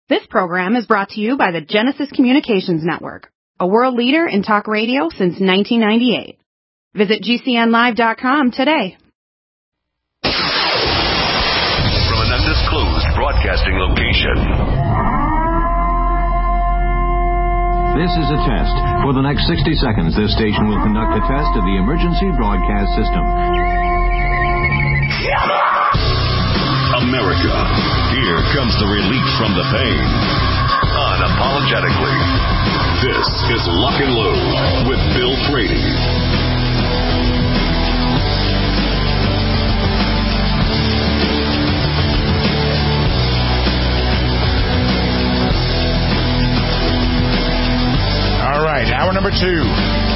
This program is brought to you by the Genesis Communications Network, a world leader in talk radio since 1998. Visit GCNlive.com today. From an undisclosed broadcasting location. This is a test. For the next 60 seconds, this station will conduct a test of the emergency broadcast system. America, here comes the relief from the pain. Unapologetically. This is Lock and Load with Bill Frady. All right, hour number 2.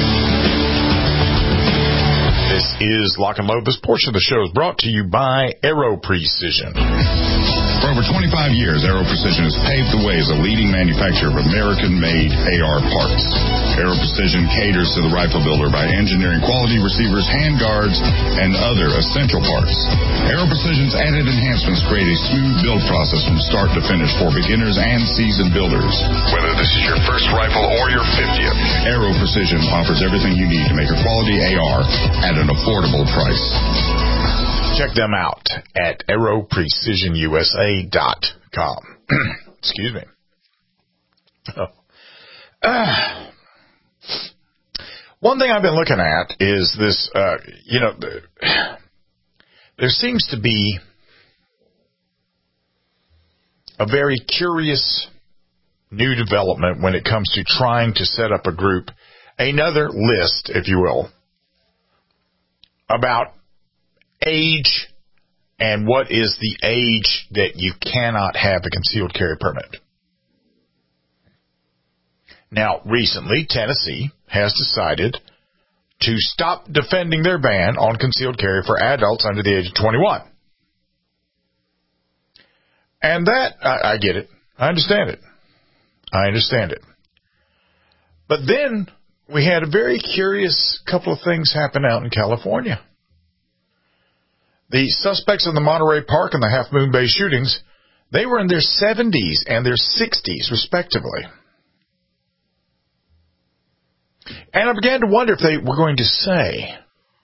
This is Lock and Load. This portion of the show is brought to you by Aero Precision. For over 25 years, Aero Precision has paved the way as a leading manufacturer of American-made AR parts. Aero Precision caters to the rifle builder by engineering quality receivers, handguards, and other essential parts. Aero Precision's added enhancements create a smooth build process from start to finish for beginners and seasoned builders. Whether this is your first rifle or your 50th, Aero Precision offers everything you need to make a quality AR at an affordable price. Check them out at aeroprecisionusa.com. Excuse me. One thing I've been looking at is this, there seems to be a very curious new development when it comes to trying to set up a group, another list, if you will, about age and what is the age that you cannot have a concealed carry permit. Now, recently, Tennessee has decided to stop defending their ban on concealed carry for adults under the age of 21. And that, I get it. I understand it. But then we had a very curious couple of things happen out in California. The suspects in the Monterey Park and the Half Moon Bay shootings, they were in their 70s and their 60s, respectively. And I began to wonder if they were going to say,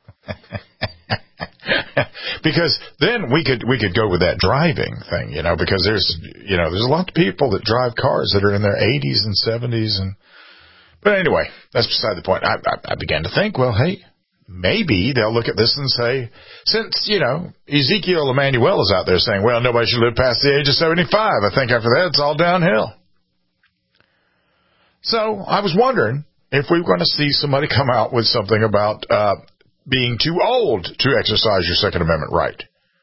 because then we could go with that driving thing, because there's a lot of people that drive cars that are in their 80s and 70s, but anyway, that's beside the point. I began to think, well, hey, maybe they'll look at this and say, since, Ezekiel Emanuel is out there saying, well, nobody should live past the age of 75. I think after that, it's all downhill. So I was wondering if we were going to see somebody come out with something about being too old to exercise your Second Amendment right.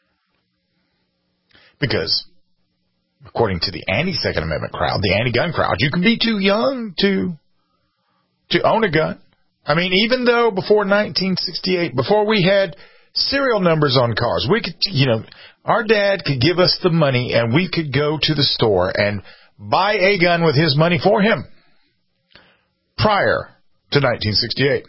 Because according to the anti-Second Amendment crowd, the anti-gun crowd, you can be too young to own a gun. I mean, even though before 1968, before we had serial numbers on cars, we could, our dad could give us the money and we could go to the store and buy a gun with his money for him prior to 1968.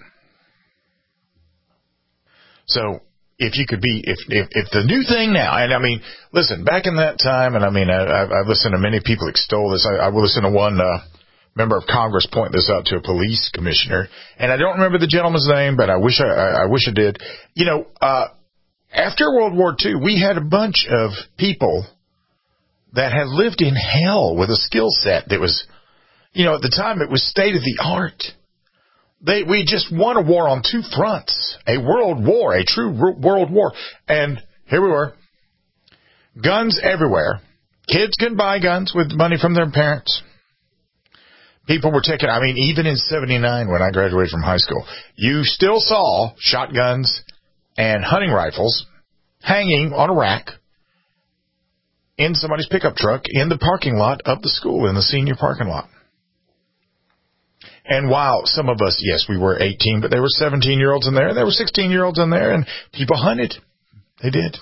So if you could be, if the new thing now, and I mean, listen, back in that time, and I mean, I've listened to many people extol this. I will listen to one, member of Congress point this out to a police commissioner, and I don't remember the gentleman's name, but I wish I did. After World War II, we had a bunch of people that had lived in hell with a skill set that was, at the time it was state of the art. We just won a war on two fronts, a world war, a true world war, and here we were, guns everywhere. Kids can buy guns with money from their parents. People were taking, even in 79 when I graduated from high school, you still saw shotguns and hunting rifles hanging on a rack in somebody's pickup truck in the parking lot of the school, in the senior parking lot. And while some of us, yes, we were 18, but there were 17-year-olds in there, and there were 16-year-olds in there, and people hunted. They did.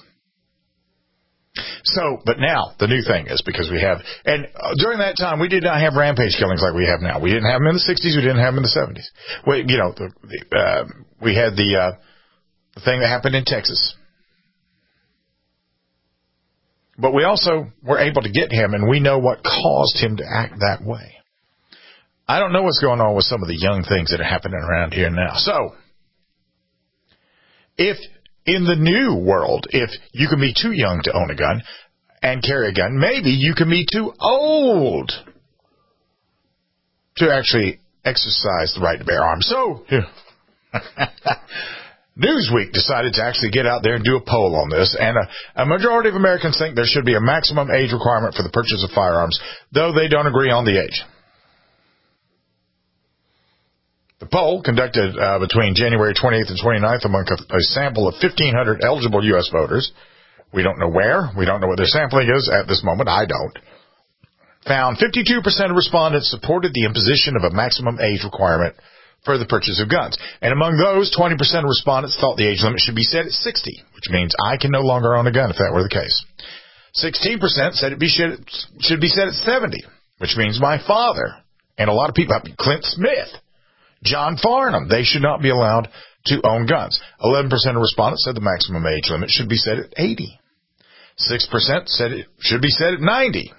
So, but now, the new thing is because we have, and during that time, we did not have rampage killings like we have now. We didn't have them in the 60s, we didn't have them in the 70s. We had the thing that happened in Texas. But we also were able to get him, and we know what caused him to act that way. I don't know what's going on with some of the young things that are happening around here now. So, if in the new world, if you can be too young to own a gun and carry a gun, maybe you can be too old to actually exercise the right to bear arms. So, Newsweek decided to actually get out there and do a poll on this, and a majority of Americans think there should be a maximum age requirement for the purchase of firearms, though they don't agree on the age. The poll, conducted between January 28th and 29th among a sample of 1,500 eligible U.S. voters, we don't know where, we don't know what their sampling is at this moment, I don't, found 52% of respondents supported the imposition of a maximum age requirement for the purchase of guns. And among those, 20% of respondents thought the age limit should be set at 60, which means I can no longer own a gun if that were the case. 16% said it should be set at 70, which means my father and a lot of people, Clint Smith, John Farnham, they should not be allowed to own guns. 11% of respondents said the maximum age limit should be set at 80. 6% said it should be set at 90.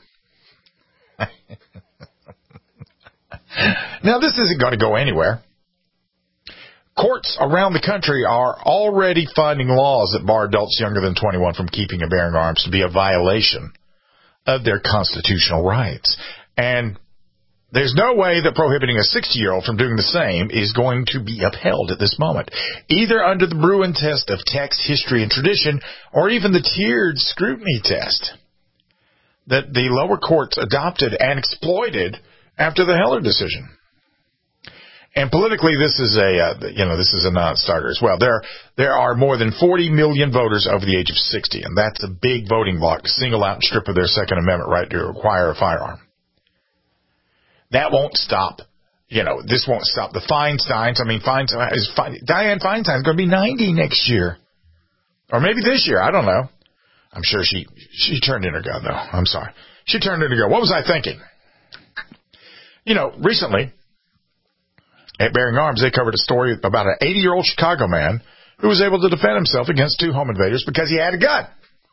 Now, this isn't going to go anywhere. Courts around the country are already finding laws that bar adults younger than 21 from keeping and bearing arms to be a violation of their constitutional rights. And there's no way that prohibiting a 60-year-old from doing the same is going to be upheld at this moment, either under the Bruin test of text, history, and tradition, or even the tiered scrutiny test that the lower courts adopted and exploited after the Heller decision. And politically, this is a non-starter as well. There are more than 40 million voters over the age of 60, and that's a big voting bloc to single out and strip of their Second Amendment right to acquire a firearm. That won't stop. This won't stop the Feinsteins. I mean, Dianne Feinstein's going to be 90 next year, or maybe this year. I don't know. I'm sure she turned in her gun, though. I'm sorry. She turned in her gun. What was I thinking? Recently, at Bearing Arms, they covered a story about an 80-year-old Chicago man who was able to defend himself against two home invaders because he had a gun.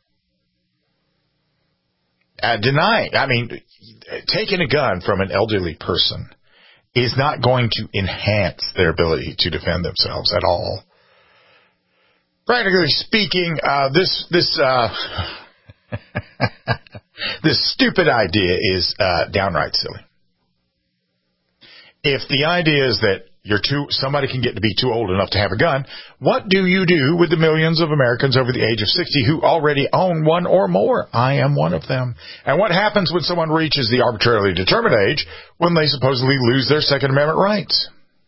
Taking a gun from an elderly person is not going to enhance their ability to defend themselves at all. Practically speaking, this stupid idea is downright silly. If the idea is that somebody can get to be too old enough to have a gun, what do you do with the millions of Americans over the age of 60 who already own one or more? I am one of them. And what happens when someone reaches the arbitrarily determined age when they supposedly lose their Second Amendment rights?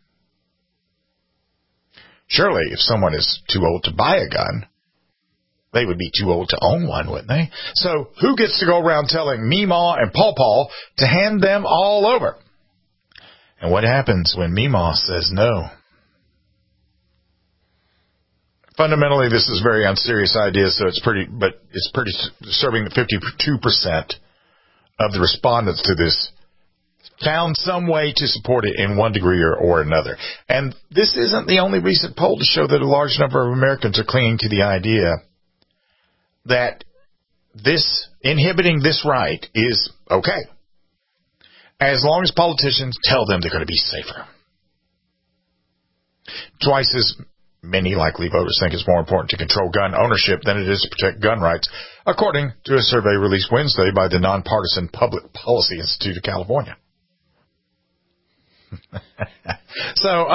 Surely, if someone is too old to buy a gun, they would be too old to own one, wouldn't they? So who gets to go around telling Meemaw and Paw to hand them all over? And what happens when Meemaw says no? Fundamentally, this is a very unserious idea, so it's pretty disturbing that 52% of the respondents to this found some way to support it in one degree or another. And this isn't the only recent poll to show that a large number of Americans are clinging to the idea that inhibiting this right is okay, as long as politicians tell them they're going to be safer. Twice as many likely voters think it's more important to control gun ownership than it is to protect gun rights, according to a survey released Wednesday by the Nonpartisan Public Policy Institute of California. So,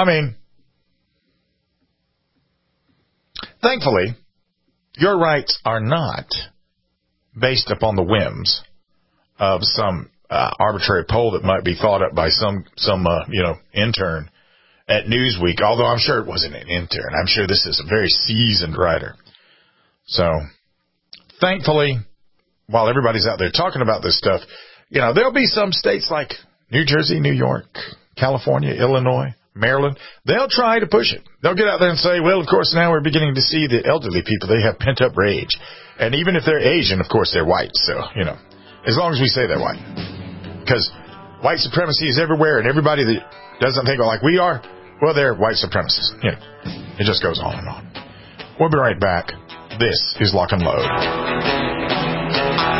thankfully, your rights are not based upon the whims of some arbitrary poll that might be thought up by some intern at Newsweek, although I'm sure it wasn't an intern. I'm sure this is a very seasoned writer. So, thankfully, while everybody's out there talking about this stuff, there'll be some states like New Jersey, New York, California, Illinois, Maryland. They'll try to push it. They'll get out there and say, well, of course, now we're beginning to see the elderly people. They have pent-up rage. And even if they're Asian, of course, they're white. So, as long as we say they're white. Because white supremacy is everywhere, and everybody that doesn't think like we are, well, they're white supremacists. It just goes on and on. We'll be right back. This is Lock and Load.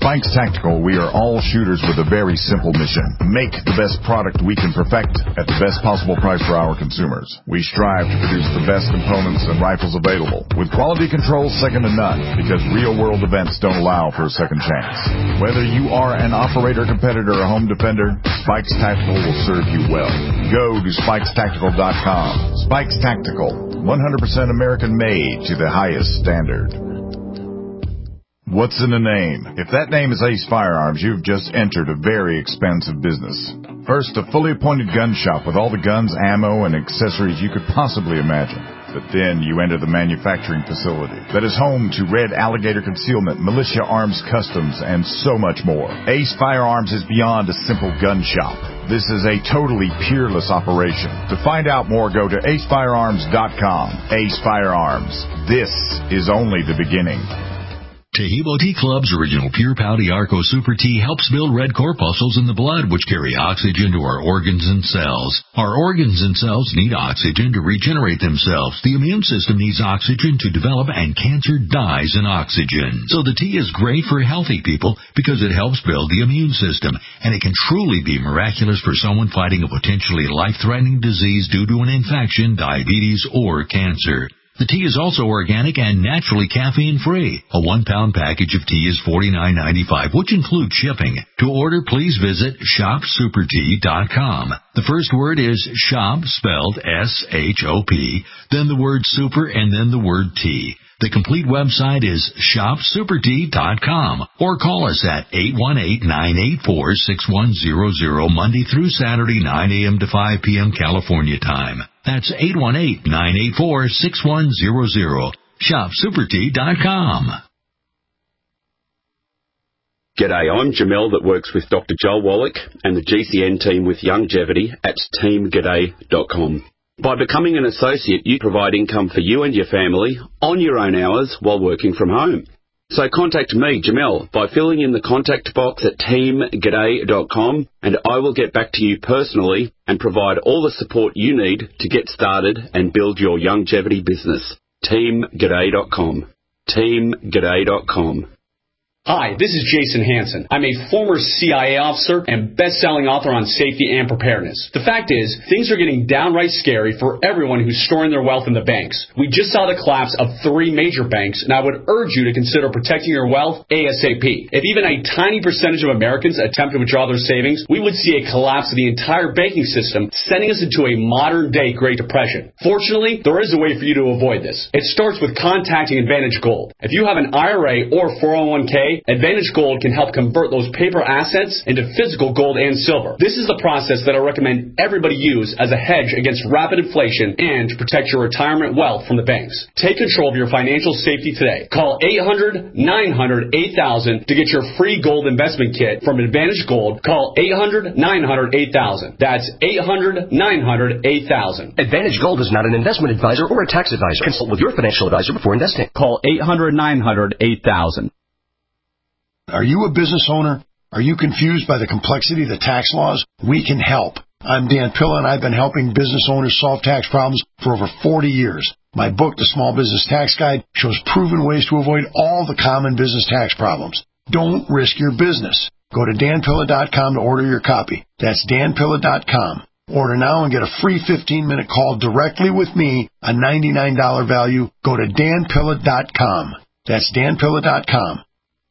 Spikes Tactical, we are all shooters with a very simple mission. Make the best product we can perfect at the best possible price for our consumers. We strive to produce the best components and rifles available, with quality control second to none, because real-world events don't allow for a second chance. Whether you are an operator, competitor, or home defender, Spikes Tactical will serve you well. Go to SpikesTactical.com. Spikes Tactical, 100% American-made to the highest standard. What's in a name? If that name is Ace Firearms, you've just entered a very expensive business. First, a fully appointed gun shop with all the guns, ammo, and accessories you could possibly imagine. But then you enter the manufacturing facility that is home to Red Alligator Concealment, Militia Arms Customs, and so much more. Ace Firearms is beyond a simple gun shop. This is a totally peerless operation. To find out more, go to acefirearms.com. Ace Firearms. This is only the beginning. Taheebo Tea Club's original Pure Pouty Arco Super Tea helps build red corpuscles in the blood, which carry oxygen to our organs and cells. Our organs and cells need oxygen to regenerate themselves. The immune system needs oxygen to develop, and cancer dies in oxygen. So the tea is great for healthy people because it helps build the immune system, and it can truly be miraculous for someone fighting a potentially life-threatening disease due to an infection, diabetes, or cancer. The tea is also organic and naturally caffeine-free. A 1-pound package of tea is $49.95, which includes shipping. To order, please visit shopsupertea.com. The first word is shop, spelled S-H-O-P, then the word super, and then the word tea. The complete website is shopsupertea.com, or call us at 818-984-6100 Monday through Saturday, 9 a.m. to 5 p.m. California time. That's 818-984-6100. Shopsupertea.com. G'day, I'm Jamel that works with Dr. Joel Wallach and the GCN team with Longevity at teamg'day.com. By becoming an associate, you provide income for you and your family on your own hours while working from home. So contact me, Jamel, by filling in the contact box at teamg'day.com, and I will get back to you personally and provide all the support you need to get started and build your longevity business. teamg'day.com. teamg'day.com. Hi, this is Jason Hansen. I'm a former CIA officer and best-selling author on safety and preparedness. The fact is, things are getting downright scary for everyone who's storing their wealth in the banks. We just saw the collapse of 3 major banks, and I would urge you to consider protecting your wealth ASAP. If even a tiny percentage of Americans attempt to withdraw their savings, we would see a collapse of the entire banking system, sending us into a modern-day Great Depression. Fortunately, there is a way for you to avoid this. It starts with contacting Advantage Gold. If you have an IRA or 401k, Advantage Gold can help convert those paper assets into physical gold and silver. This is the process that I recommend everybody use as a hedge against rapid inflation and to protect your retirement wealth from the banks. Take control of your financial safety today. Call 800-900-8000 to get your free gold investment kit from Advantage Gold. Call 800-900-8000. That's 800-900-8000. Advantage Gold is not an investment advisor or a tax advisor. Consult with your financial advisor before investing. Call 800-900-8000. Are you a business owner? Are you confused by the complexity of the tax laws? We can help. I'm Dan Pilla, and I've been helping business owners solve tax problems for over 40 years. My book, The Small Business Tax Guide, shows proven ways to avoid all the common business tax problems. Don't risk your business. Go to danpilla.com to order your copy. That's danpilla.com. Order now and get a free 15-minute call directly with me, a $99 value. Go to danpilla.com. That's danpilla.com.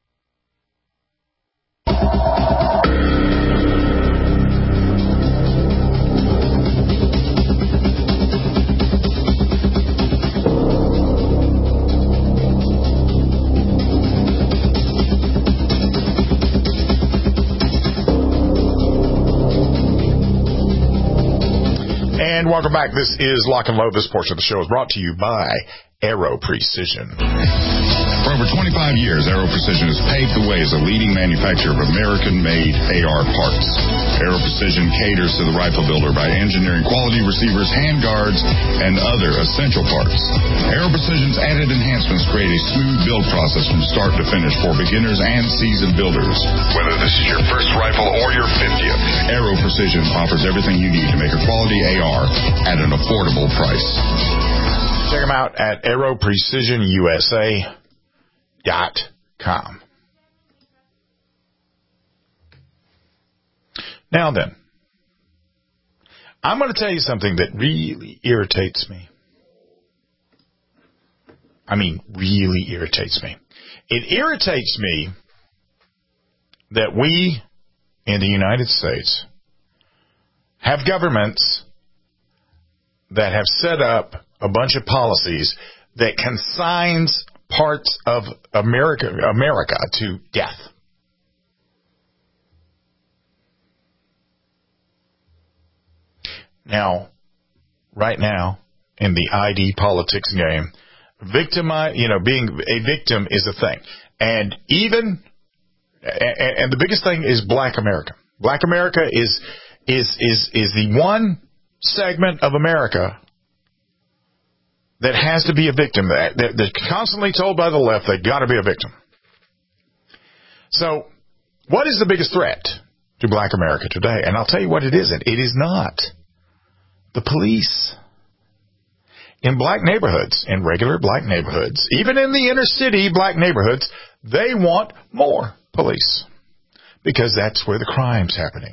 And welcome back. This is Lock and Load. This portion of the show is brought to you by Aero Precision. For over 25 years, Aero Precision has paved the way as a leading manufacturer of American-made AR parts. Aero Precision caters to the rifle builder by engineering quality receivers, handguards, and other essential parts. Aero Precision's added enhancements create a smooth build process from start to finish for beginners and seasoned builders. Whether this is your first rifle or your 50th, Aero Precision offers everything you need to make a quality AR at an affordable price. Check them out at aeroprecisionusa.com. Now then, I'm going to tell you something that really irritates me. I mean, really irritates me. It irritates me that we in the United States have governments that have set up a bunch of policies that consigns parts of America to death. Now, right now, in the ID politics game, being a victim is a thing. And the biggest thing is Black America. Black America is the one segment of America that has to be a victim. They're constantly told by the left they got to be a victim. So, what is the biggest threat to Black America today? And I'll tell you what it isn't. It is not the police. In Black neighborhoods, in regular Black neighborhoods, even in the inner city Black neighborhoods, they want more police because that's where the crime's happening.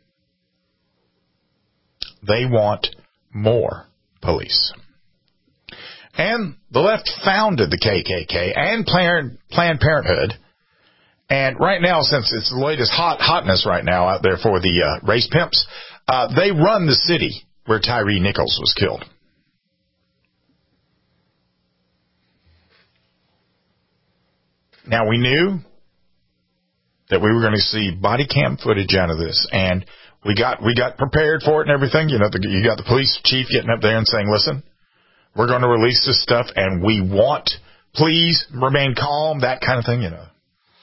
They want more police. And the left founded the KKK and Planned Parenthood. And right now, since it's the latest hotness right now out there for the race pimps, they run the city where Tyre Nichols was killed. Now, we knew that we were going to see body cam footage out of this, and we got prepared for it and everything. You know, you got the police chief getting up there and saying, listen, we're going to release this stuff, and we want, please remain calm, that kind of thing, you know.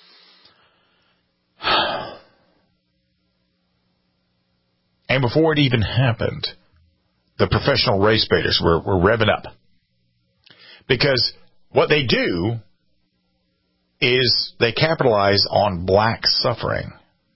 And before it even happened, the professional race baiters were revving up. Because what they do is they capitalize on Black suffering.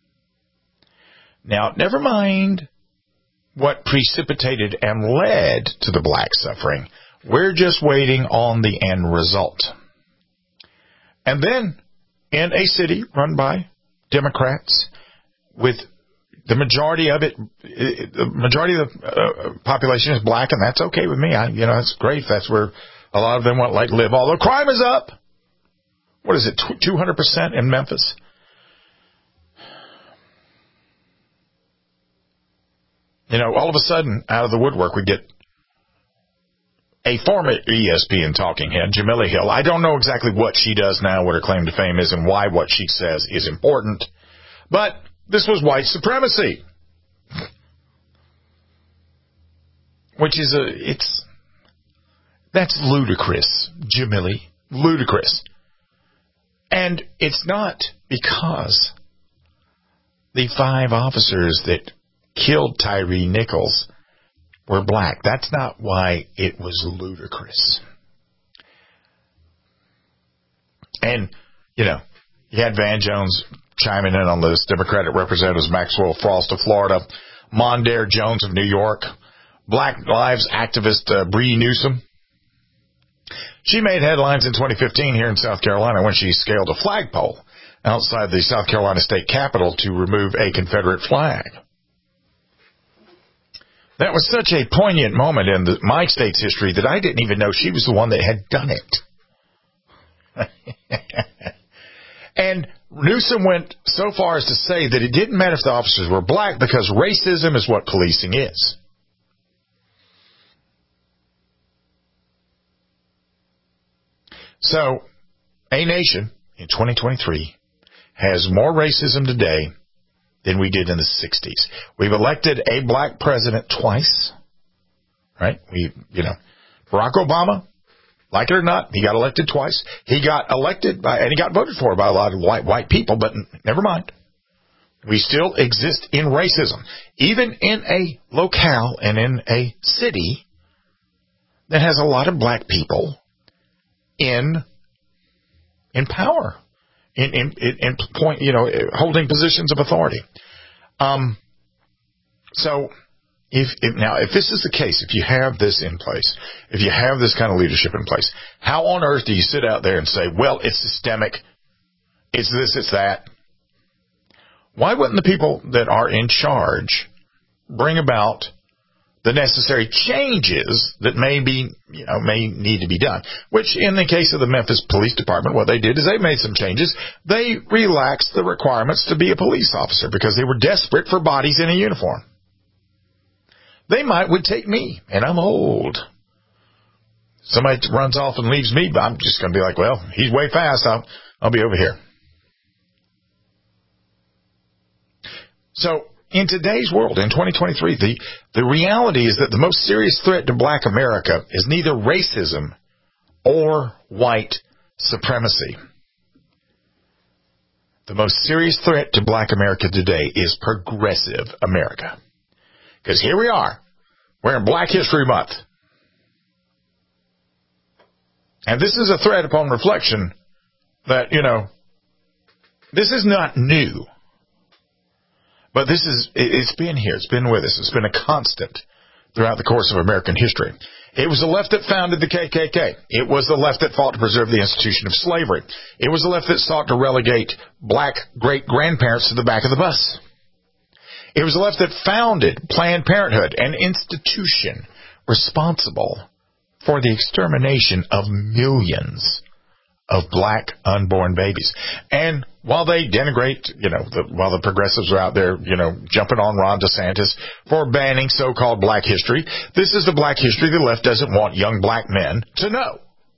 Now, never mind what precipitated and led to the Black suffering. We're just waiting on the end result. And then, in a city run by Democrats, with the majority of the population is Black, and that's okay with me. That's great. That's where a lot of them want to live. Although crime is up. What is it, 200% in Memphis? All of a sudden, out of the woodwork, we get a former ESPN talking head, Jamila Hill. I don't know exactly what she does now, what her claim to fame is, and why what she says is important. But this was white supremacy. Which is that's ludicrous, Jamila. Ludicrous. And it's not because the 5 officers that killed Tyre Nichols were Black. That's not why it was ludicrous. And, you had Van Jones chiming in on this, Democratic Representatives Maxwell Frost of Florida, Mondaire Jones of New York, Black Lives activist Bree Newsom. She made headlines in 2015 here in South Carolina when she scaled a flagpole outside the South Carolina State Capitol to remove a Confederate flag. That was such a poignant moment in my state's history that I didn't even know she was the one that had done it. And Newsom went so far as to say that it didn't matter if the officers were Black because racism is what policing is. So, a nation in 2023 has more racism today than we did in the 60s. We've elected a Black president twice, right? Barack Obama, like it or not, he got elected twice. He got elected and he got voted for by a lot of white people, but never mind. We still exist in racism, even in a locale and in a city that has a lot of Black people in power, in point, holding positions of authority. So if this is the case, if you have this in place, if you have this kind of leadership in place, how on earth do you sit out there and say, well, it's systemic, it's this, it's that? Why wouldn't the people that are in charge bring about the necessary changes that may need to be done? Which, in the case of the Memphis Police Department, what they did is they made some changes. They relaxed the requirements to be a police officer because they were desperate for bodies in a uniform. They would take me, and I'm old. Somebody runs off and leaves me, but I'm just going to be like, well, he's way fast. I'll be over here. So, in today's world, in 2023, the reality is that the most serious threat to black America is neither racism or white supremacy. The most serious threat to black America today is progressive America. Because here we are. We're in Black History Month. And this is a threat upon reflection that, this is not new. But it's been here. It's been with us. It's been a constant throughout the course of American history. It was the left that founded the KKK. It was the left that fought to preserve the institution of slavery. It was the left that sought to relegate black great-grandparents to the back of the bus. It was the left that founded Planned Parenthood, an institution responsible for the extermination of millions of black unborn babies. And while they denigrate, while the progressives are out there, jumping on Ron DeSantis for banning so-called black history, this is the black history the left doesn't want young black men to know.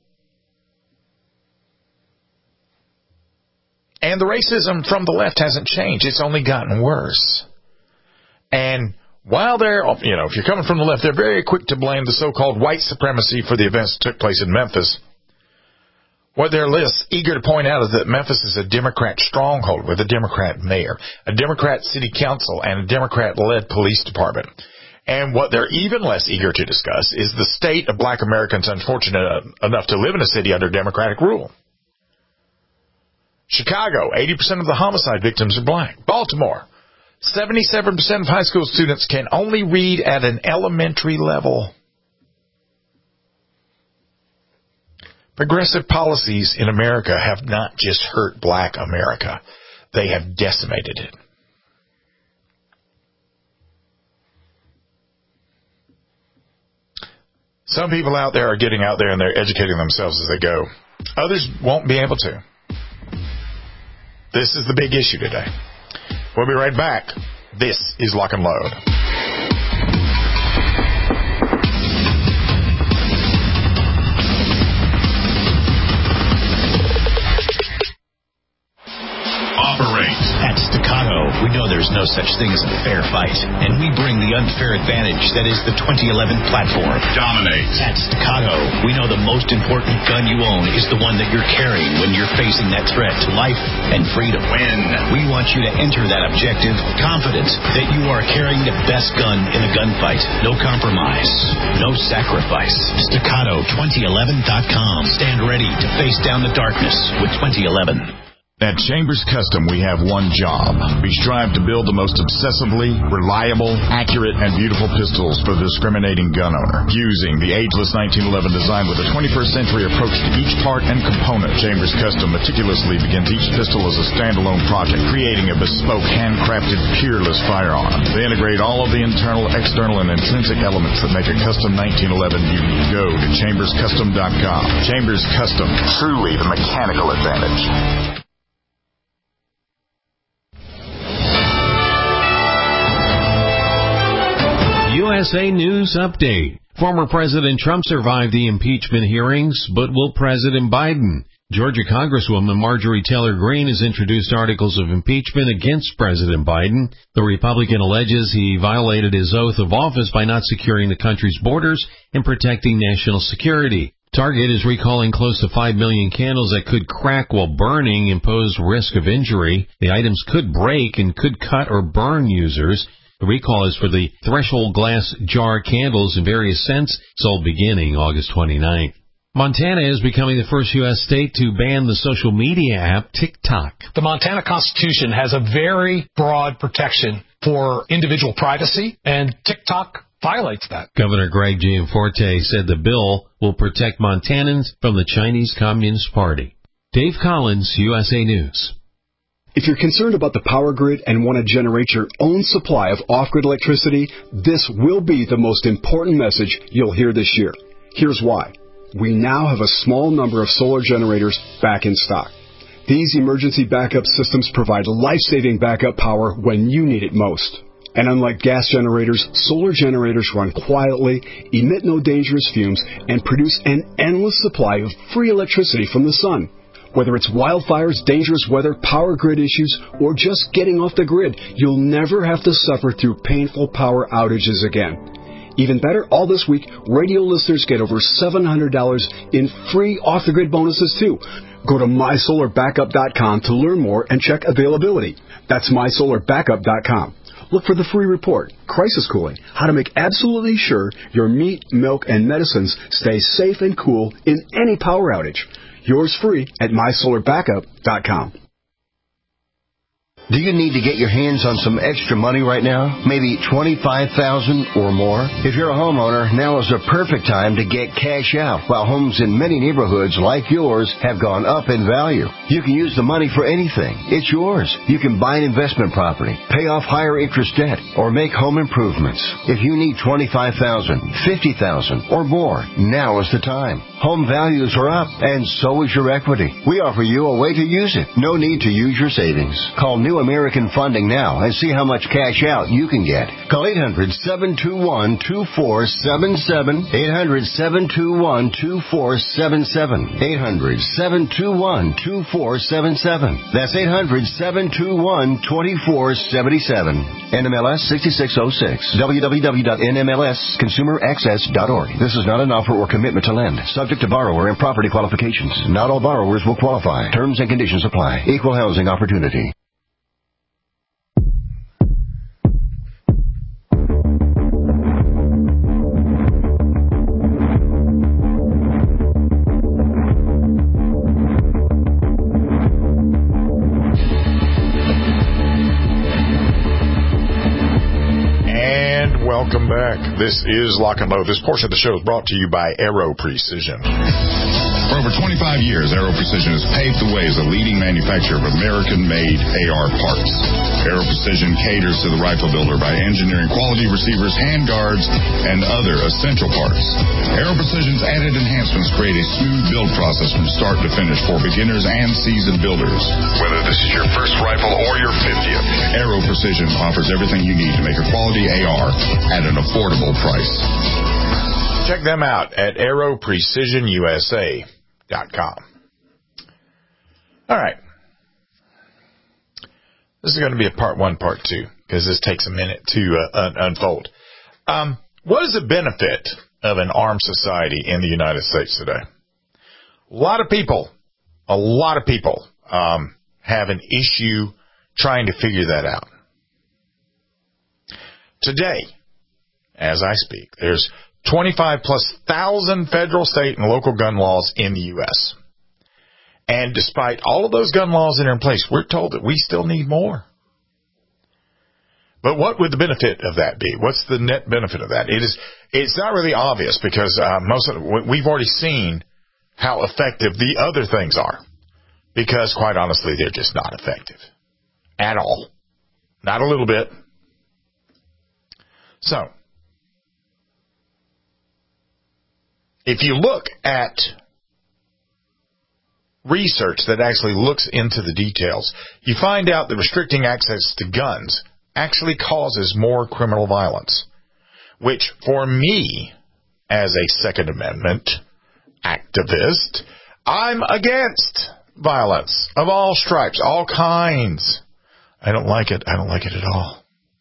And the racism from the left hasn't changed. It's only gotten worse. And while they're, if you're coming from the left, they're very quick to blame the so-called white supremacy for the events that took place in Memphis. What they're eager to point out is that Memphis is a Democrat stronghold with a Democrat mayor, a Democrat city council, and a Democrat-led police department. And what they're even less eager to discuss is the state of black Americans unfortunate enough to live in a city under Democratic rule. Chicago, 80% of the homicide victims are black. Baltimore, 77% of high school students can only read at an elementary level. Progressive policies in America have not just hurt black America. They have decimated it. Some people out there are getting out there and they're educating themselves as they go. Others won't be able to. This is the big issue today. We'll be right back. This is Lock and Load. At Staccato, we know there's no such thing as a fair fight, and we bring the unfair advantage that is the 2011 platform. Dominate. At Staccato, we know the most important gun you own is the one that you're carrying when you're facing that threat to life and freedom. Win. We want you to enter that objective confident that you are carrying the best gun in a gunfight. No compromise. No sacrifice. Staccato2011.com. Stand ready to face down the darkness with 2011. At Chambers Custom, we have one job. We strive to build the most obsessively reliable, accurate, and beautiful pistols for the discriminating gun owner. Using the ageless 1911 design with a 21st century approach to each part and component, Chambers Custom meticulously begins each pistol as a standalone project, creating a bespoke, handcrafted, peerless firearm. They integrate all of the internal, external, and intrinsic elements that make a custom 1911 unique. Go to chamberscustom.com. Chambers Custom, truly the mechanical advantage. USA News Update. Former President Trump survived the impeachment hearings, but will President Biden? Georgia Congresswoman Marjorie Taylor Greene has introduced articles of impeachment against President Biden. The Republican alleges he violated his oath of office by not securing the country's borders and protecting national security. Target is recalling close to 5 million candles that could crack while burning and pose risk of injury. The items could break and could cut or burn users. The recall is for the threshold glass jar candles in various scents, sold beginning August 29th. Montana is becoming the first U.S. state to ban the social media app TikTok. The Montana Constitution has a very broad protection for individual privacy, and TikTok violates that. Governor Greg Gianforte said the bill will protect Montanans from the Chinese Communist Party. Dave Collins, USA News. If you're concerned about the power grid and want to generate your own supply of off-grid electricity, this will be the most important message you'll hear this year. Here's why. We now have a small number of solar generators back in stock. These emergency backup systems provide life-saving backup power when you need it most. And unlike gas generators, solar generators run quietly, emit no dangerous fumes, and produce an endless supply of free electricity from the sun. Whether it's wildfires, dangerous weather, power grid issues, or just getting off the grid, you'll never have to suffer through painful power outages again. Even better, all this week, radio listeners get over $700 in free off-the-grid bonuses too. Go to mysolarbackup.com to learn more and check availability. That's mysolarbackup.com. Look for the free report, Crisis Cooling, how to make absolutely sure your meat, milk, and medicines stay safe and cool in any power outage. Yours free at mysolarbackup.com. Do you need to get your hands on some extra money right now? Maybe $25,000 or more? If you're a homeowner, now is the perfect time to get cash out, while homes in many neighborhoods like yours have gone up in value. You can use the money for anything. It's yours. You can buy an investment property, pay off higher interest debt, or make home improvements. If you need $25,000, $50,000, or more, now is the time. Home values are up, and so is your equity. We offer you a way to use it. No need to use your savings. Call New American Funding now and see how much cash out you can get. Call 800-721-2477. 800-721-2477. 800-721-2477. That's 800-721-2477. NMLS 6606. www.nmlsconsumeraccess.org. This is not an offer or commitment to lend. Subject to borrower and property qualifications. Not all borrowers will qualify. Terms and conditions apply. Equal housing opportunity. Welcome back. This is Lock and Load. This portion of the show is brought to you by Aero Precision. For over 25 years, Aero Precision has paved the way as a leading manufacturer of American-made AR parts. Aero Precision caters to the rifle builder by engineering quality receivers, handguards, and other essential parts. Aero Precision's added enhancements create a smooth build process from start to finish for beginners and seasoned builders. Whether this is your first rifle or your 50th, Aero Precision offers everything you need to make a quality AR at an affordable price. Check them out at aeroprecisionusa.com. All right. This is going to be a part one, part two, because this takes a minute to unfold. What is the benefit of an armed society in the United States today? A lot of people have an issue trying to figure that out. Today, as I speak, there's 25,000+ federal, state, and local gun laws in the U.S. And despite all of those gun laws that are in place, we're told that we still need more. But what would the benefit of that be? What's the net benefit of that? It's not really obvious, because we've already seen how effective the other things are. Because, quite honestly, they're just not effective at all. Not a little bit. So, if you look at research that actually looks into the details, you find out that restricting access to guns actually causes more criminal violence, which for me, as a Second Amendment activist, I'm against violence of all stripes, all kinds. I don't like it. I don't like it at all.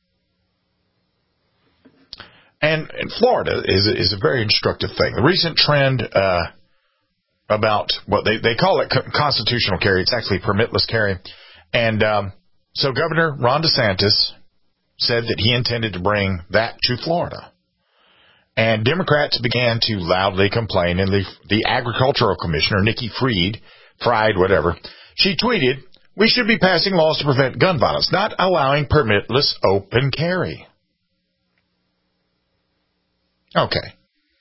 And Florida is a very instructive thing. The recent trend about what they call it constitutional carry, it's actually permitless carry. And so Governor Ron DeSantis said that he intended to bring that to Florida. And Democrats began to loudly complain, and the Agricultural Commissioner, Nikki Fried, she tweeted, "We should be passing laws to prevent gun violence, not allowing permitless open carry." Okay.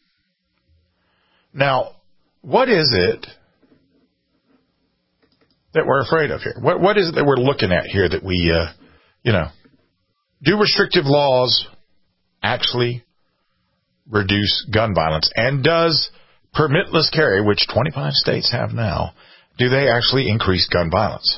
Now, what is it that we're afraid of here? What is it that we're looking at here that we, do restrictive laws actually reduce gun violence? And does permitless carry, which 25 states have now, do they actually increase gun violence?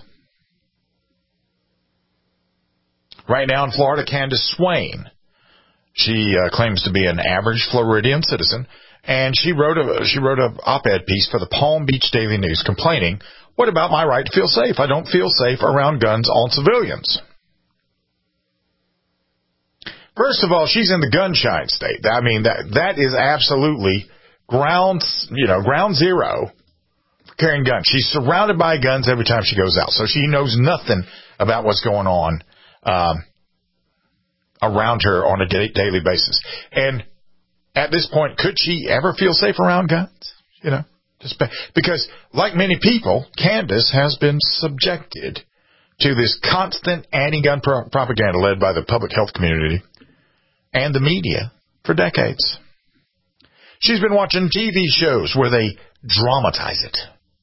Right now in Florida, Candace Swain, she claims to be an average Floridian citizen, and she wrote an op-ed piece for the Palm Beach Daily News complaining, what about my right to feel safe? I don't feel safe around guns on civilians. First of all, she's in the gun-shy state. I mean, that is absolutely ground zero for carrying guns. She's surrounded by guns every time she goes out, so she knows nothing about what's going on around her on a daily basis. And at this point, could she ever feel safe around guns? Because like many people, Candace has been subjected to this constant anti-gun propaganda led by the public health community and the media for decades. She's been watching TV shows where they dramatize it.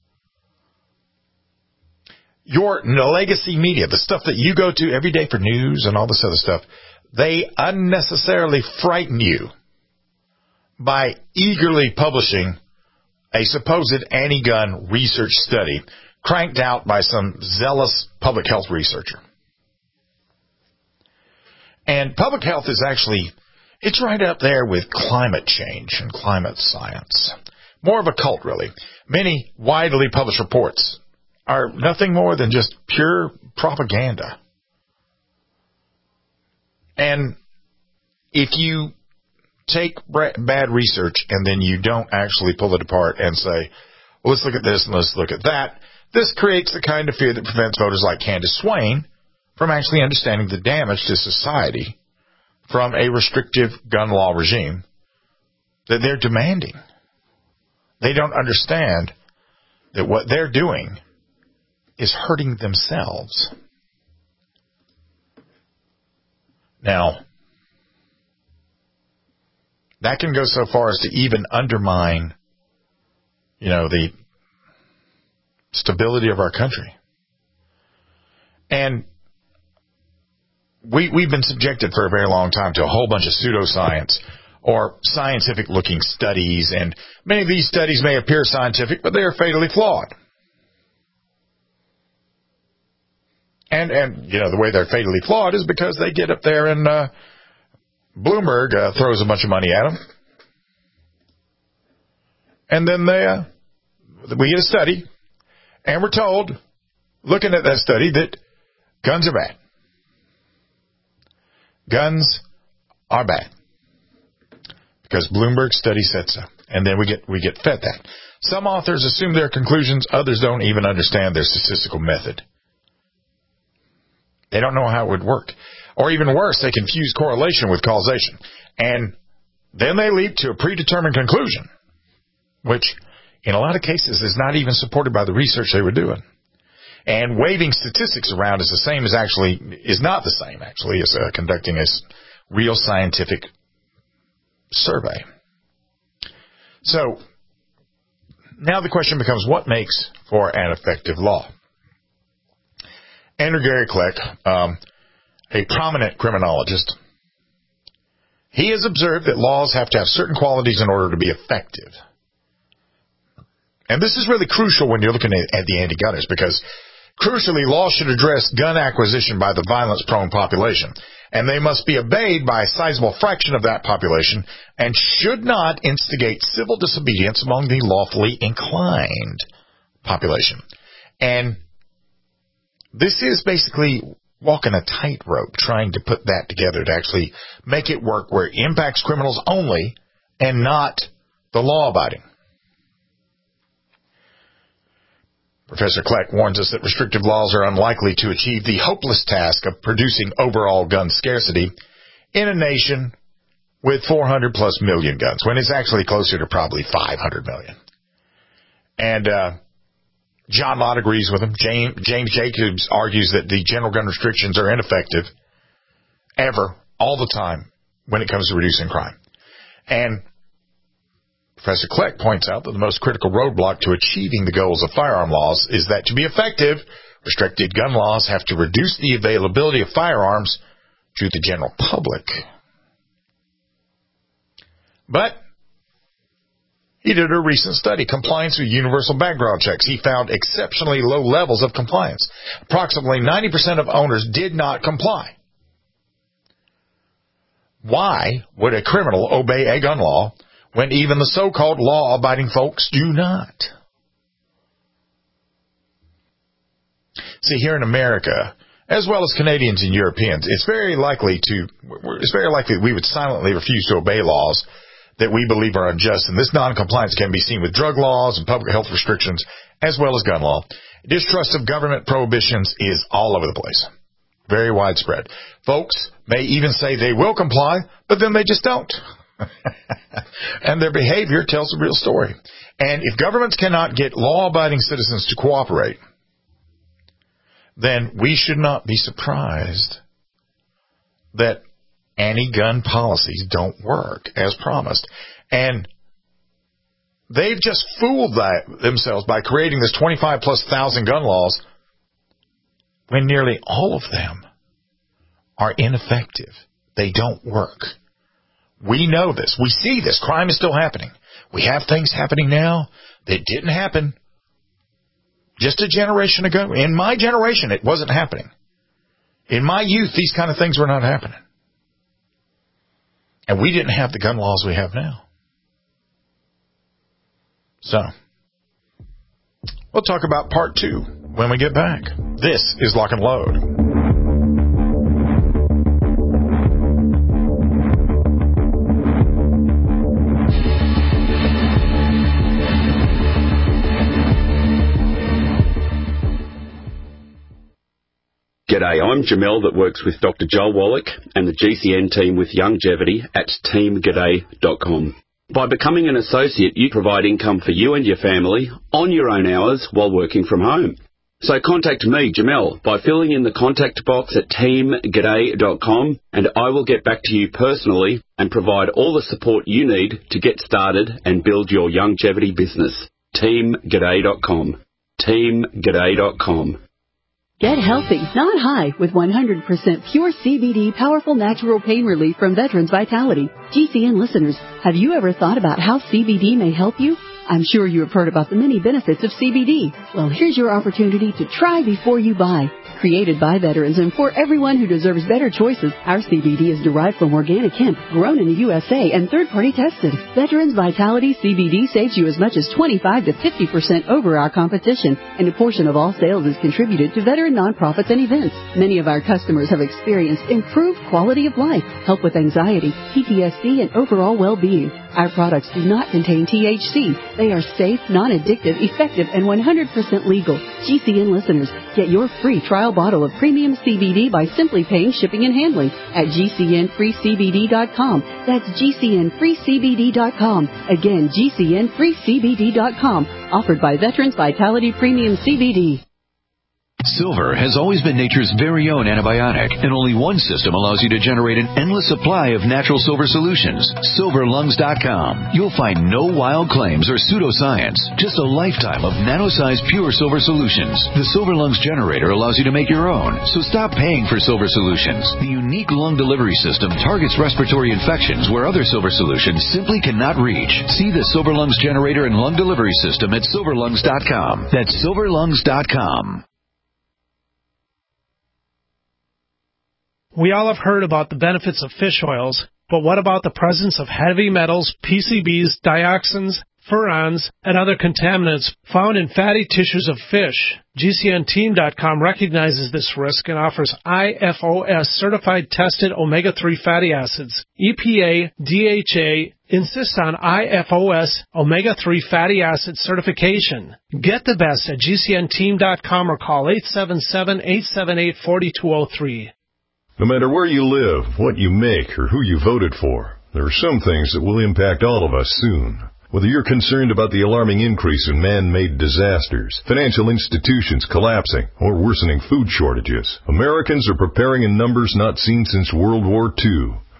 Your legacy media, the stuff that you go to every day for news and all this other stuff, they unnecessarily frighten you by eagerly publishing a supposed anti-gun research study cranked out by some zealous public health researcher. And public health is actually, it's right up there with climate change and climate science. More of a cult, really. Many widely published reports are nothing more than just pure propaganda. And if you take bad research and then you don't actually pull it apart and say, well, let's look at this and let's look at that, this creates the kind of fear that prevents voters like Candace Swain from actually understanding the damage to society from a restrictive gun law regime that they're demanding. They don't understand that what they're doing is hurting themselves. Now, that can go so far as to even undermine, the stability of our country. And we've been subjected for a very long time to a whole bunch of pseudoscience or scientific-looking studies, and many of these studies may appear scientific, but they are fatally flawed. And the way they're fatally flawed is because they get up there and Bloomberg throws a bunch of money at them. And then we get a study, and we're told, looking at that study, that guns are bad. Guns are bad. Because Bloomberg's study said so. And then we get fed that. Some authors assume their conclusions, others don't even understand their statistical method. They don't know how it would work. Or even worse, they confuse correlation with causation. And then they leap to a predetermined conclusion, which in a lot of cases is not even supported by the research they were doing. And waving statistics around is not the same as conducting a real scientific survey. So now the question becomes, what makes for an effective law? Andrew Gary Kleck, a prominent criminologist, he has observed that laws have to have certain qualities in order to be effective. And this is really crucial when you're looking at the anti-gunners, because crucially, laws should address gun acquisition by the violence-prone population, and they must be obeyed by a sizable fraction of that population and should not instigate civil disobedience among the lawfully inclined population. And this is basically walking a tightrope, trying to put that together to actually make it work where it impacts criminals only and not the law-abiding. Professor Kleck warns us that restrictive laws are unlikely to achieve the hopeless task of producing overall gun scarcity in a nation with 400 plus million guns, when it's actually closer to probably 500 million. And John Lott agrees with him. James Jacobs argues that the general gun restrictions are ineffective all the time when it comes to reducing crime. And Professor Kleck points out that the most critical roadblock to achieving the goals of firearm laws is that to be effective, restricted gun laws have to reduce the availability of firearms to the general public. But he did a recent study, compliance with universal background checks. He found exceptionally low levels of compliance. Approximately 90% of owners did not comply. Why would a criminal obey a gun law when even the so-called law-abiding folks do not? See, here in America, as well as Canadians and Europeans, it's very likely that we would silently refuse to obey laws that we believe are unjust, and this noncompliance can be seen with drug laws and public health restrictions, as well as gun law. Distrust of government prohibitions is all over the place. Very widespread. Folks may even say they will comply, but then they just don't. And their behavior tells the real story. And if governments cannot get law-abiding citizens to cooperate, then we should not be surprised that anti-gun policies don't work as promised. And they've just fooled themselves by creating this 25,000+ gun laws when nearly all of them are ineffective. They don't work. We know this. We see this. Crime is still happening. We have things happening now that didn't happen just a generation ago. In my generation, it wasn't happening. In my youth, these kind of things were not happening. And we didn't have the gun laws we have now. So, we'll talk about part 2 when we get back. This is Lock and Load. G'day, I'm Jamel that works with Dr. Joel Wallach and the GCN team with Longevity at teamg'day.com. By becoming an associate, you provide income for you and your family on your own hours while working from home. So contact me, Jamel, by filling in the contact box at teamg'day.com, and I will get back to you personally and provide all the support you need to get started and build your longevity business. teamg'day.com. teamg'day.com. Get healthy, not high, with 100% pure CBD powerful natural pain relief from Veterans Vitality. GCN listeners, have you ever thought about how CBD may help you? I'm sure you have heard about the many benefits of CBD. Well, here's your opportunity to try before you buy. Created by veterans and for everyone who deserves better choices, our CBD is derived from organic hemp, grown in the USA, and third-party tested. Veterans Vitality CBD saves you as much as 25 to 50% over our competition, and a portion of all sales is contributed to veteran nonprofits and events. Many of our customers have experienced improved quality of life, help with anxiety, PTSD, and overall well-being. Our products do not contain THC. They are safe, non-addictive, effective, and 100% legal. GCN listeners, get your free trial bottle of premium CBD by simply paying shipping and handling at GCNFreeCBD.com. That's GCNFreeCBD.com. Again, GCNFreeCBD.com. Offered by Veterans Vitality Premium CBD. Silver has always been nature's very own antibiotic, and only one system allows you to generate an endless supply of natural silver solutions. SilverLungs.com. You'll find no wild claims or pseudoscience, just a lifetime of nano-sized pure silver solutions. The Silver Lungs generator allows you to make your own, so stop paying for silver solutions. The unique lung delivery system targets respiratory infections where other silver solutions simply cannot reach. See the Silver Lungs generator and lung delivery system at SilverLungs.com. That's SilverLungs.com. We all have heard about the benefits of fish oils, but what about the presence of heavy metals, PCBs, dioxins, furans, and other contaminants found in fatty tissues of fish? GCNteam.com recognizes this risk and offers IFOS certified tested omega-3 fatty acids. EPA, DHA insists on IFOS omega-3 fatty acid certification. Get the best at GCNteam.com or call 877-878-4203. No matter where you live, what you make, or who you voted for, there are some things that will impact all of us soon. Whether you're concerned about the alarming increase in man-made disasters, financial institutions collapsing, or worsening food shortages, Americans are preparing in numbers not seen since World War II.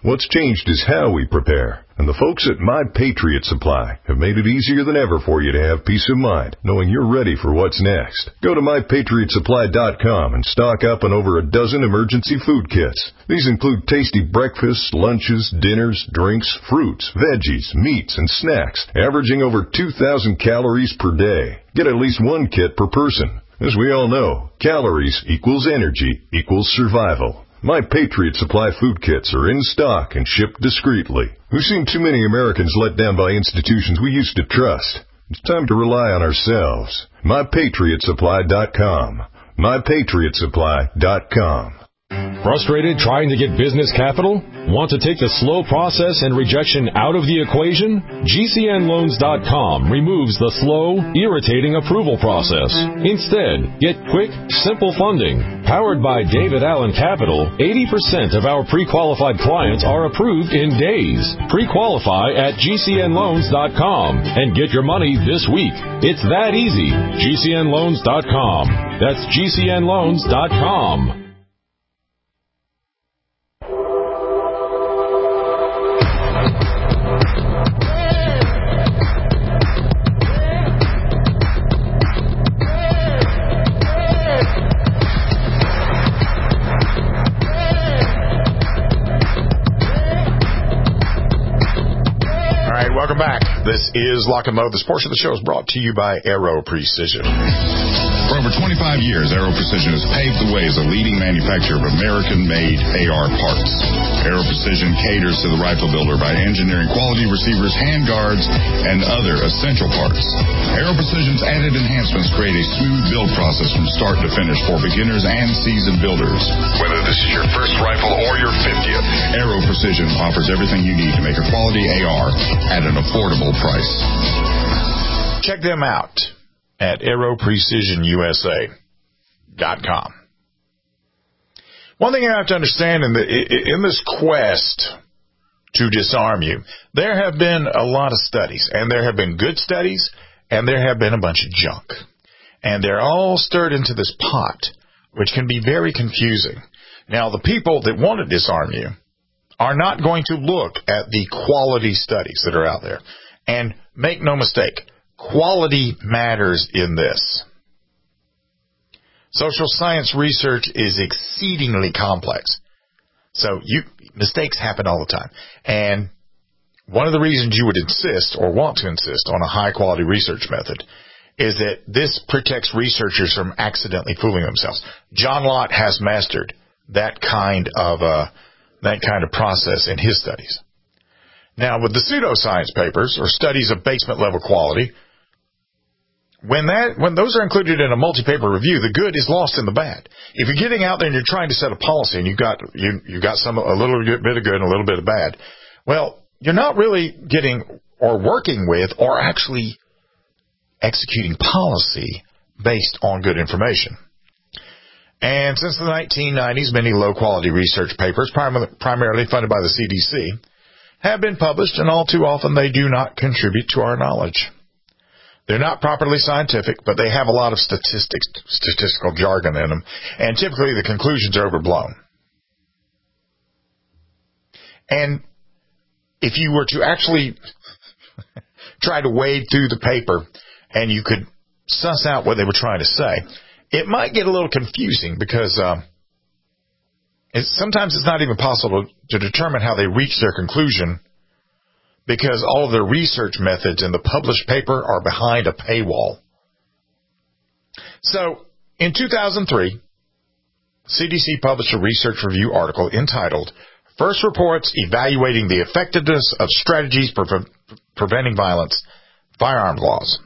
What's changed is how we prepare. And the folks at My Patriot Supply have made it easier than ever for you to have peace of mind, knowing you're ready for what's next. Go to MyPatriotSupply.com and stock up on over a dozen emergency food kits. These include tasty breakfasts, lunches, dinners, drinks, fruits, veggies, meats, and snacks, averaging over 2,000 calories per day. Get at least one kit per person. As we all know, calories equals energy equals survival. My Patriot Supply food kits are in stock and shipped discreetly. We've seen too many Americans let down by institutions we used to trust. It's time to rely on ourselves. MyPatriotSupply.com. MyPatriotSupply.com. Frustrated trying to get business capital? Want to take the slow process and rejection out of the equation? GCNLoans.com removes the slow, irritating approval process. Instead, get quick, simple funding. Powered by David Allen Capital, 80% of our pre-qualified clients are approved in days. Pre-qualify at GCNLoans.com and get your money this week. It's that easy. GCNLoans.com. That's GCNLoans.com. Welcome back. This is Lock and Load. This portion of the show is brought to you by Aero Precision. For over 25 years, Aero Precision has paved the way as a leading manufacturer of American-made AR parts. Aero Precision caters to the rifle builder by engineering quality receivers, handguards, and other essential parts. Aero Precision's added enhancements create a smooth build process from start to finish for beginners and seasoned builders. Whether this is your first rifle or your 50th, Aero Precision offers everything you need to make a quality AR at an affordable price. Check them out at AeroPrecisionUSA.com. One thing you have to understand in this quest to disarm you, there have been a lot of studies, and there have been good studies, and there have been a bunch of junk. And they're all stirred into this pot, which can be very confusing. Now, the people that want to disarm you are not going to look at the quality studies that are out there. And make no mistake, quality matters in this. Social science research is exceedingly complex. So mistakes happen all the time. And one of the reasons you would insist or want to insist on a high-quality research method is that this protects researchers from accidentally fooling themselves. John Lott has mastered that kind of process in his studies. Now, with the pseudoscience papers or studies of basement level quality, when those are included in a multi-paper review, the good is lost in the bad. If you're getting out there and you're trying to set a policy and you've got a little bit of good and a little bit of bad, well, you're not really getting or working with or actually executing policy based on good information. And since the 1990s, many low-quality research papers, primarily funded by the CDC, have been published, and all too often they do not contribute to our knowledge. They're not properly scientific, but they have a lot of statistical jargon in them, and typically the conclusions are overblown. And if you were to actually try to wade through the paper and you could suss out what they were trying to say, it might get a little confusing because sometimes it's not even possible to determine how they reach their conclusion because all of their research methods in the published paper are behind a paywall. So, in 2003, CDC published a research review article entitled, First Reports Evaluating the Effectiveness of Strategies for Preventing Violence, Firearms Laws.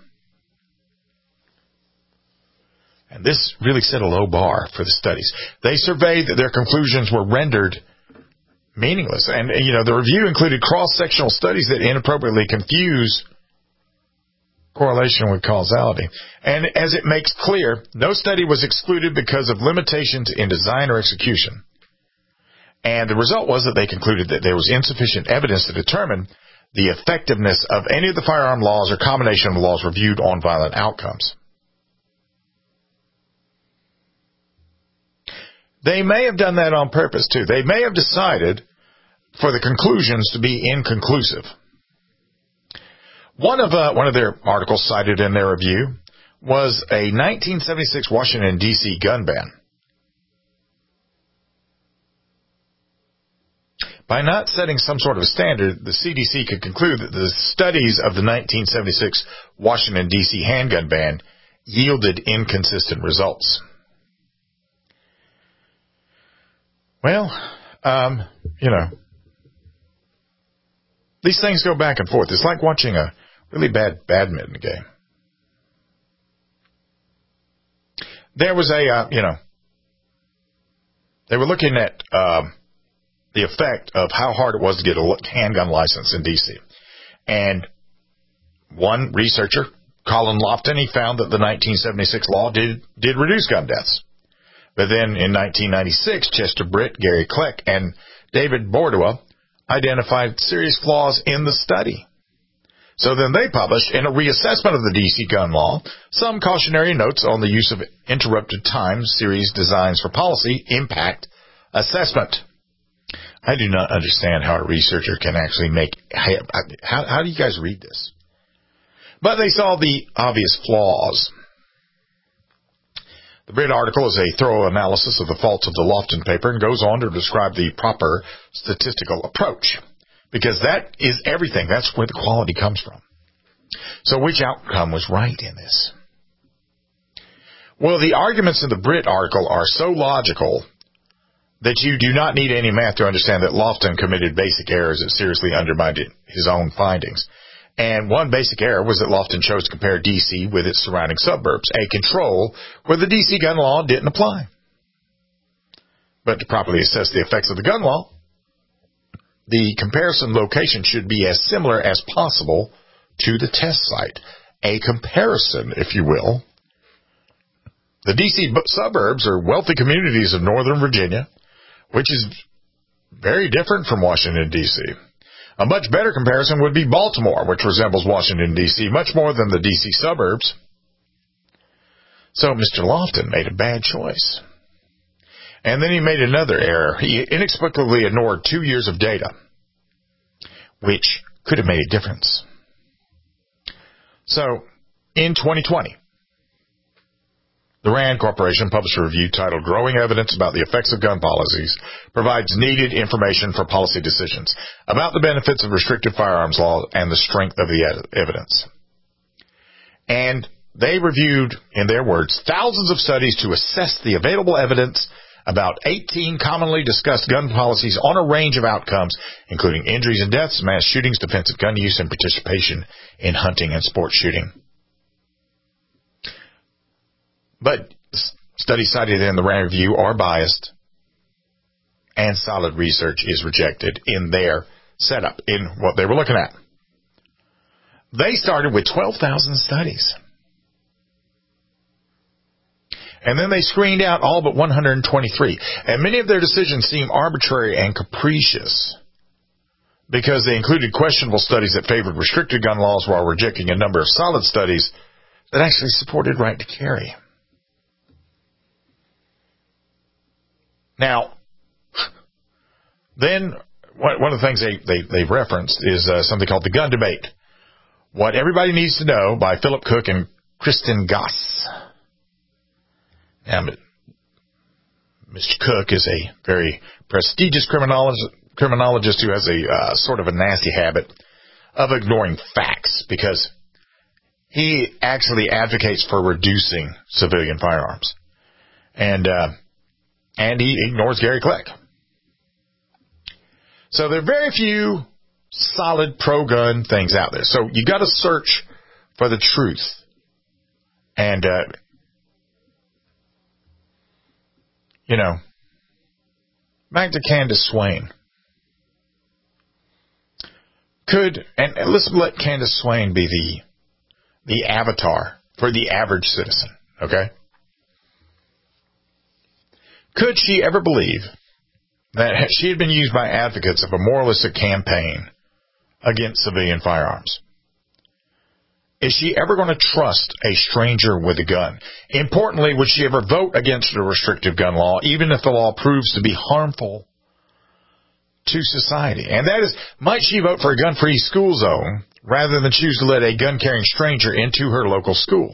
And this really set a low bar for the studies. They surveyed that their conclusions were rendered meaningless. And, the review included cross-sectional studies that inappropriately confuse correlation with causality. And as it makes clear, no study was excluded because of limitations in design or execution. And the result was that they concluded that there was insufficient evidence to determine the effectiveness of any of the firearm laws or combination of laws reviewed on violent outcomes. They may have done that on purpose, too. They may have decided for the conclusions to be inconclusive. One of their articles cited in their review was a 1976 Washington, D.C. gun ban. By not setting some sort of standard, the CDC could conclude that the studies of the 1976 Washington, D.C. handgun ban yielded inconsistent results. Well, these things go back and forth. It's like watching a really bad badminton game. There was they were looking at the effect of how hard it was to get a handgun license in D.C. And one researcher, Colin Lofton, he found that the 1976 law did reduce gun deaths. But then in 1996, Chester Britt, Gary Kleck, and David Bordua identified serious flaws in the study. So then they published, in a reassessment of the D.C. gun law, some cautionary notes on the use of interrupted time series designs for policy impact assessment. I do not understand how a researcher can actually how do you guys read this? But they saw the obvious flaws. The Britt article is a thorough analysis of the faults of the Lofton paper and goes on to describe the proper statistical approach. Because that is everything. That's where the quality comes from. So which outcome was right in this? Well, the arguments in the Britt article are so logical that you do not need any math to understand that Lofton committed basic errors that seriously undermined his own findings. And one basic error was that Lofton chose to compare D.C. with its surrounding suburbs, a control where the D.C. gun law didn't apply. But to properly assess the effects of the gun law, the comparison location should be as similar as possible to the test site. A comparison, if you will. The D.C. suburbs are wealthy communities of Northern Virginia, which is very different from Washington, D.C. A much better comparison would be Baltimore, which resembles Washington, D.C. much more than the D.C. suburbs. So Mr. Lofton made a bad choice. And then he made another error. He inexplicably ignored 2 years of data, which could have made a difference. So, in 2020, the RAND Corporation published a review titled Growing Evidence About the Effects of Gun Policies Provides Needed Information for Policy Decisions about the benefits of restrictive firearms law and the strength of the evidence. And they reviewed, in their words, thousands of studies to assess the available evidence about 18 commonly discussed gun policies on a range of outcomes, including injuries and deaths, mass shootings, defensive gun use, and participation in hunting and sport shooting. But studies cited in the RAND review are biased, and solid research is rejected in their setup, in what they were looking at. They started with 12,000 studies. And then they screened out all but 123. And many of their decisions seem arbitrary and capricious because they included questionable studies that favored restricted gun laws while rejecting a number of solid studies that actually supported right to carry. Now, then one of the things they've referenced is something called the gun debate. What Everybody Needs to Know by Philip Cook and Kristen Goss. Now, Mr. Cook is a very prestigious criminologist who has a sort of a nasty habit of ignoring facts because he actually advocates for reducing civilian firearms. And he ignores Gary Kleck. So there are very few solid pro-gun things out there. So you got to search for the truth. And, back to Candace Swain. And let's let Candace Swain be the avatar for the average citizen, okay? Could she ever believe that she had been used by advocates of a moralistic campaign against civilian firearms? Is she ever going to trust a stranger with a gun? Importantly, would she ever vote against a restrictive gun law, even if the law proves to be harmful to society. And that is, might she vote for a gun-free school zone rather than choose to let a gun-carrying stranger into her local school?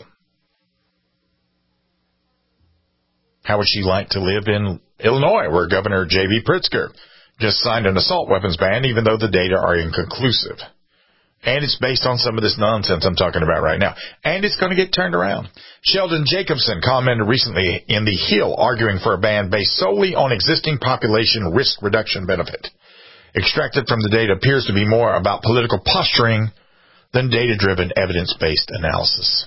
How would she like to live in Illinois, where Governor J.B. Pritzker just signed an assault weapons ban, even though the data are inconclusive? And it's based on some of this nonsense I'm talking about right now. And it's going to get turned around. Sheldon Jacobson commented recently in The Hill, arguing for a ban based solely on existing population risk reduction benefit. Extracted from the data appears to be more about political posturing than data-driven, evidence-based analysis.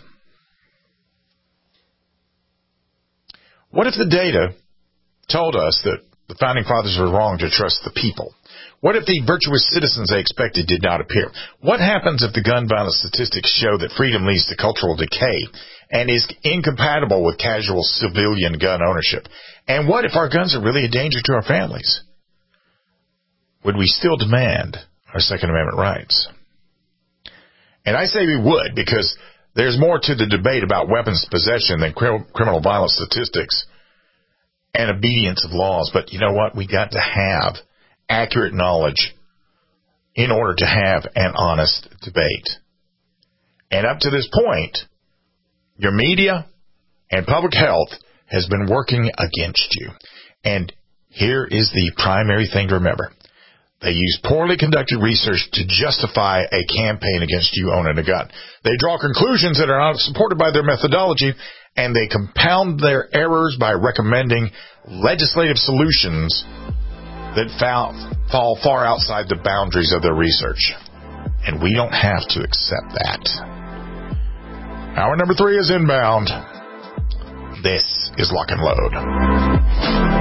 What if the data told us that the Founding Fathers were wrong to trust the people? What if the virtuous citizens they expected did not appear? What happens if the gun violence statistics show that freedom leads to cultural decay and is incompatible with casual civilian gun ownership? And what if our guns are really a danger to our families? Would we still demand our Second Amendment rights? And I say we would, because there's more to the debate about weapons possession than criminal violence statistics and obedience of laws. But you know what? We got to have accurate knowledge in order to have an honest debate. And up to this point, your media and public health has been working against you. And here is the primary thing to remember. They use poorly conducted research to justify a campaign against you owning a gun. They draw conclusions that are not supported by their methodology, and they compound their errors by recommending legislative solutions that fall far outside the boundaries of their research. And we don't have to accept that. Hour number 3 is inbound. This is Lock and Load.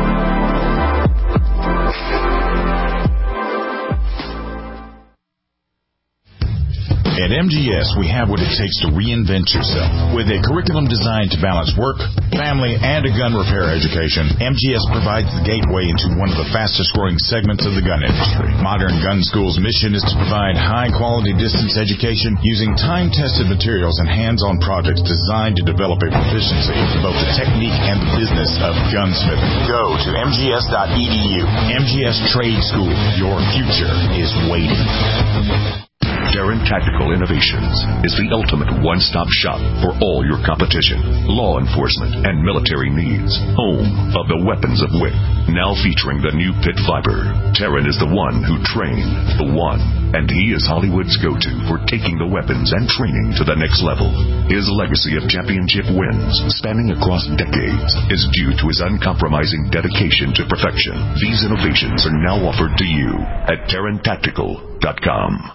At MGS, we have what it takes to reinvent yourself. With a curriculum designed to balance work, family, and a gun repair education, MGS provides the gateway into one of the fastest-growing segments of the gun industry. Modern Gun School's mission is to provide high-quality distance education using time-tested materials and hands-on projects designed to develop a proficiency in both the technique and the business of gunsmithing. Go to mgs.edu. MGS Trade School. Your future is waiting. Terran Tactical Innovations is the ultimate one-stop shop for all your competition, law enforcement, and military needs. Home of the weapons of WIC. Now featuring the new pit fiber. Terran is the one who trained the one, and he is Hollywood's go-to for taking the weapons and training to the next level. His legacy of championship wins, spanning across decades, is due to his uncompromising dedication to perfection. These innovations are now offered to you at TerranTactical.com.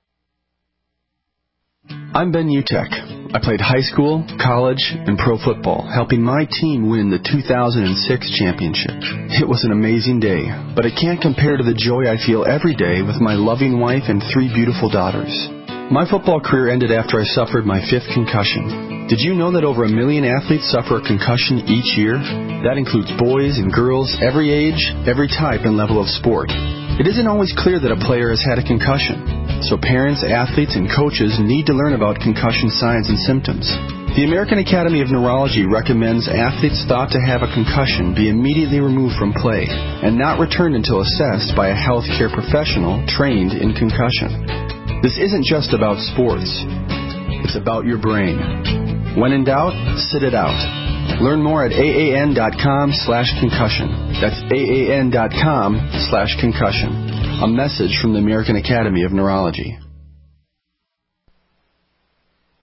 I'm Ben Utek. I played high school, college, and pro football, helping my team win the 2006 championship. It was an amazing day, but it can't compare to the joy I feel every day with my loving wife and 3 beautiful daughters. My football career ended after I suffered my 5th concussion. Did you know that over 1 million athletes suffer a concussion each year? That includes boys and girls, every age, every type and level of sport. It isn't always clear that a player has had a concussion, so parents, athletes, and coaches need to learn about concussion signs and symptoms. The American Academy of Neurology recommends athletes thought to have a concussion be immediately removed from play and not returned until assessed by a healthcare professional trained in concussion. This isn't just about sports. It's about your brain. When in doubt, sit it out. Learn more at AAN.com/concussion. That's AAN.com/concussion. A message from the American Academy of Neurology.